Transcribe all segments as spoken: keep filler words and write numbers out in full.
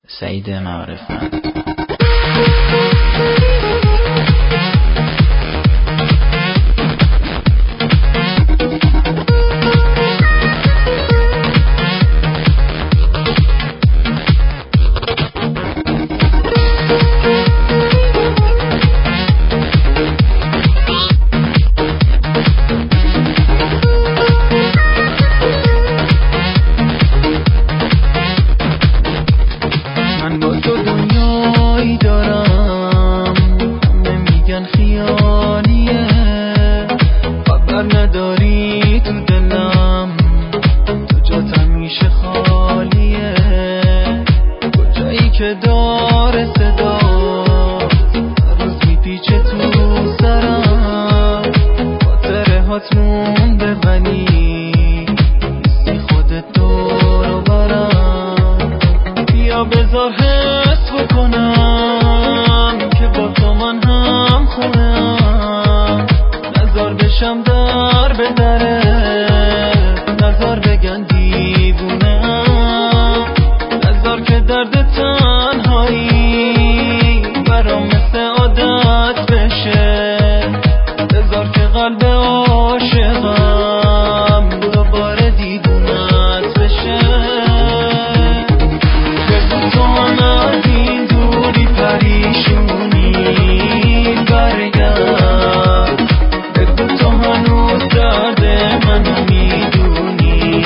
سعید معارفمند. من با تو دنیایی دارم، نمیگن خیالیه، خبر نداری تو دلم تو جات همیشه خالیه. کجایی که داره صدا هر روز میپیچه تو سرم، خاطره هات مونده ولی نیستی خودت دور و برم. بیا بذار حس بکنم که با تو من هم خونم، نذار بشم در به دره، نذار بگن دیوونم، نذار که درد تنهایی برام مثل عادت بشه، بذار که قلب عاشقم دوباره دیوونت بشه. بگو تو هم از این دوری پریشونی برگرد، بگو تو هنوز درد منو میدونی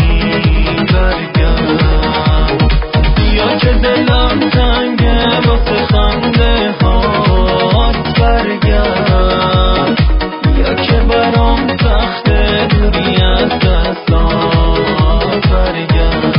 برگرد. بیا که دلم تنگه واسه خنده هات برگرد، بیا که برام سخته دوری از دستات برگرد.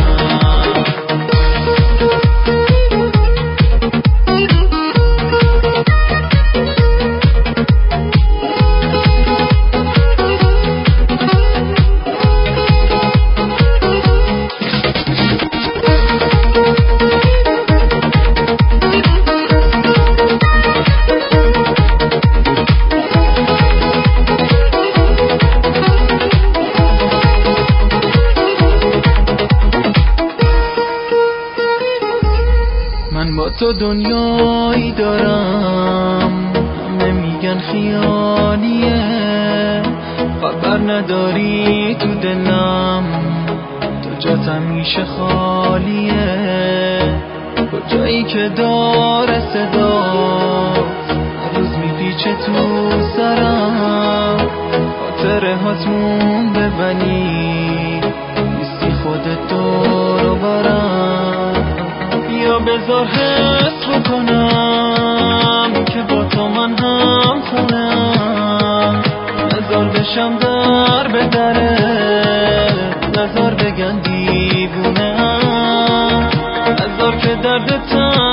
من با تو دنیایی دارم، نمیگن خیالیه، خبر نداری تو دلم تو جات همیشه خالیه. کجایی که داره صدا هر روز میپیچه تو سرم، خاطره هات مونده ولی نیستی خودت دور و برم. بیا بذار حس بکنم که با تو من هم خونم، نذار بشم در به دره، نذار بگن دیوونم، نذار که درد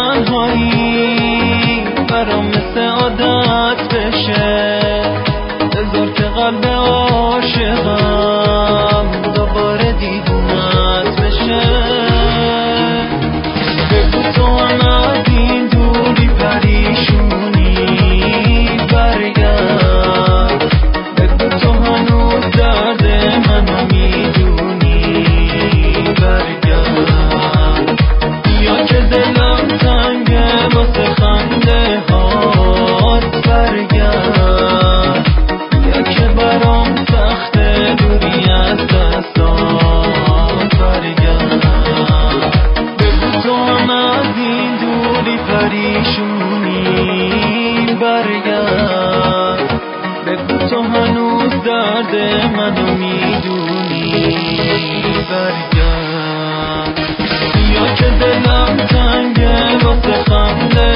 تنهایی برام مثل عادت بشه، بذار که قلب عاشقم دوباره دیوونت بشه. بگو تو هم از این دوری پریشونی برگرد، بگو تو هنوز درد منو میدونی برگرد. بیا که دلم تنگه واسه خنده هات برگرد، بیا که برام سخته دوری از دستات برگرد. تو هم از این دوری پریشونی برگرد، بگو تو هنوز درد منو میدونی برگرد. بیا که دلم تنگه واسه خنده